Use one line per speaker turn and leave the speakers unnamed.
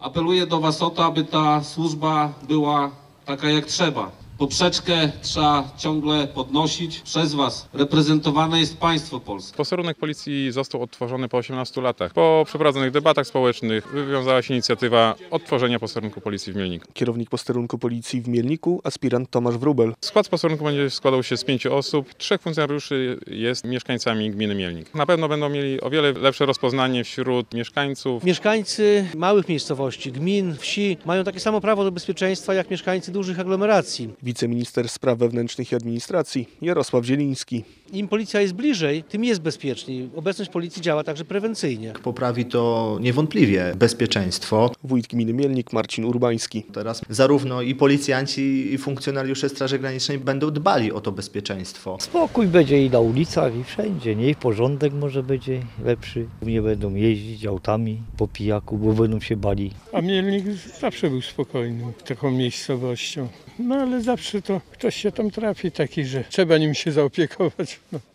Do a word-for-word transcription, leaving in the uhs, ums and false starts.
Apeluję do Was o to, aby ta służba była taka jak trzeba. Poprzeczkę trzeba ciągle podnosić. Przez Was reprezentowane jest państwo polskie.
Posterunek policji został odtworzony po osiemnastu latach. Po przeprowadzonych debatach społecznych wywiązała się inicjatywa odtworzenia posterunku policji w Mielniku.
Kierownik posterunku policji w Mielniku, aspirant Tomasz Wróbel.
Skład posterunku będzie składał się z pięciu osób. Trzech funkcjonariuszy jest mieszkańcami gminy Mielnik. Na pewno będą mieli o wiele lepsze rozpoznanie wśród mieszkańców.
Mieszkańcy małych miejscowości, gmin, wsi mają takie samo prawo do bezpieczeństwa jak mieszkańcy dużych aglomeracji.
Wiceminister spraw wewnętrznych i administracji Jarosław Zieliński.
Im policja jest bliżej, tym jest bezpieczniej. Obecność policji działa także prewencyjnie.
Poprawi to niewątpliwie bezpieczeństwo.
Wójt gminy Mielnik Marcin Urbański.
Teraz zarówno i policjanci, i funkcjonariusze Straży Granicznej będą dbali o to bezpieczeństwo.
Spokój będzie i na ulicach, i wszędzie, nie? I porządek może będzie lepszy. Nie będą jeździć autami po pijaku, bo będą się bali.
A Mielnik zawsze był spokojnym taką miejscowością. No ale zawsze to ktoś się tam trafi taki, że trzeba nim się zaopiekować. No.